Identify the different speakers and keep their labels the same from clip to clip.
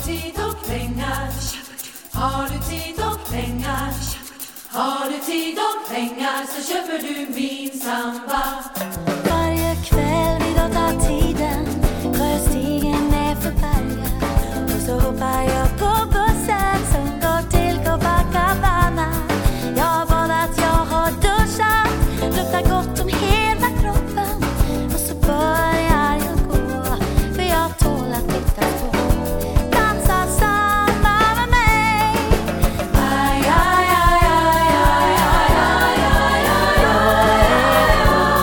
Speaker 1: tid och pengar? Har du tid och pengar? Har du tid och pengar så köper du min samba.
Speaker 2: Varje kväll vid 8-tiden tar jag stigen ner för bergen. Och så hoppar jag på bussen som går till Copacabana. Jag har badat, jag har duschat, luktar gott om hela kroppen. Och så börjar jag gå, för jag tål att titta på. Dansa samba med mig. Aj, aj, aj, aj, aj, aj, aj, aj, aj.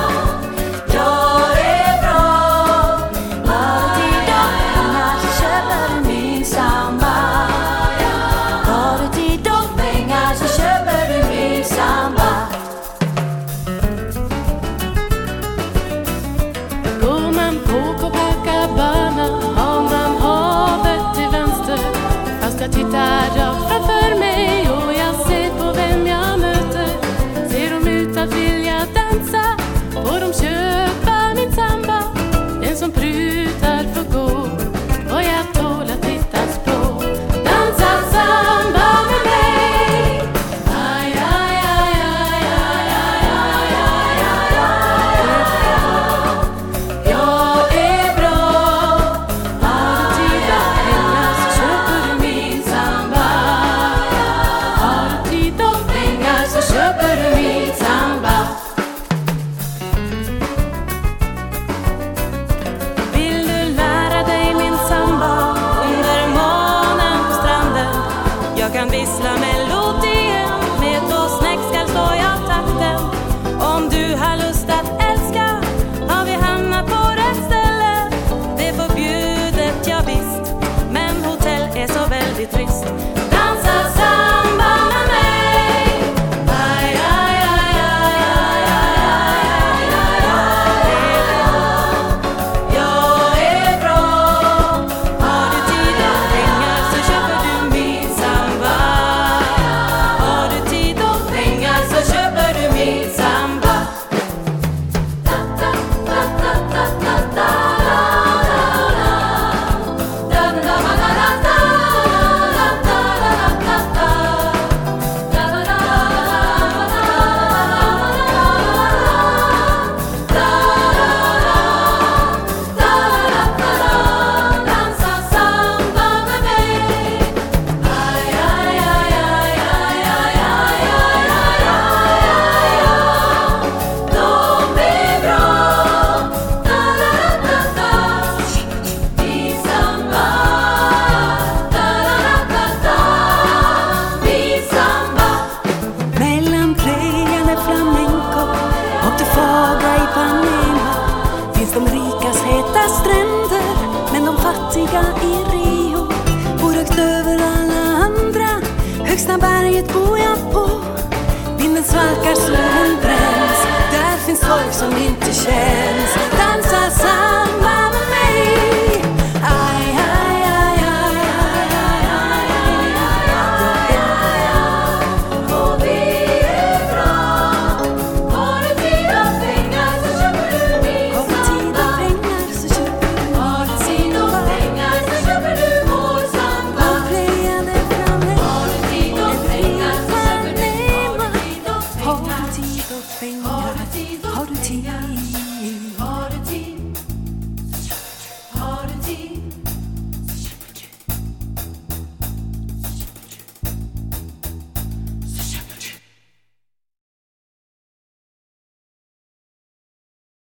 Speaker 2: Jag är bra. Har du tid och pengar så köper du min samba. Har du tid och pengar så köper du min samba.
Speaker 3: Går man på Copacabana har man havet till vänster. Fast jag tittar rakt framför mig och jag ser på vem jag möter. Ser de ut att vilja dansa, får de köpa min samba. Den som prutar får gå och jag tål att tittas på. Dansa samba med mig. Aj, aj, aj, aj, aj, aj, aj, aj, aj. Jag är bra. Har du tid och pengar så köper du min samba. Har du tid och pengar så köper du min samba. Vill du lära dig min samba under månen på stranden? Jag kan vissla melodien med två snäck skall slå jag takten. Om du har lust att älska har vi hamnat på rätt ställe. Det är förbjudet, ja visst, men hotell är så väldigt trist. Dansa samba med mig. Aj, aj, aj, aj, aj, aj, aj, aj. Jag är bra. Har du tid och pengar så köper du min samba. Har du tid och pengar så köper du min samba. Da, da, da, da, da, da, da, da, da, da, da, da, da, dansa samba med mig. Aj, aj, aj, aj, aj, aj, aj, aj, aj, aj. De är bra. Da, da, da, da, min samba. Da, da, da, da, min samba.
Speaker 4: Mellan Playa de Flamenco och det fagra i Panema finns de rikas heta stränder, men de fattiga i Rio bor högt över alla andra. Högsta berget bor jag på. Vinden svalkar, solen bränns. Där finns folk som inte känns. Dansa samba med mig.